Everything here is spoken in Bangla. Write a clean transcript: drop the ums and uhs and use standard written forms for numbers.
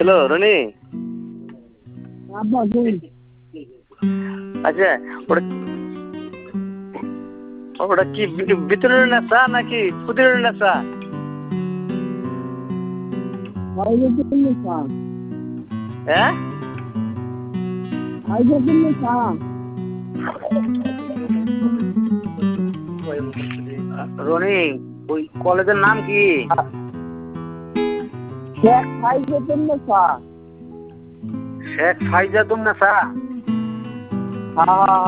হ্যালো রনি। আচ্ছা ওটা ওটা কি ভিতরের নেশা নাকি কুদিরের নেশা? হ্যাঁ রনি, ওই কলেজের নাম কি? শেখ ফাইজাতুন্নেসা।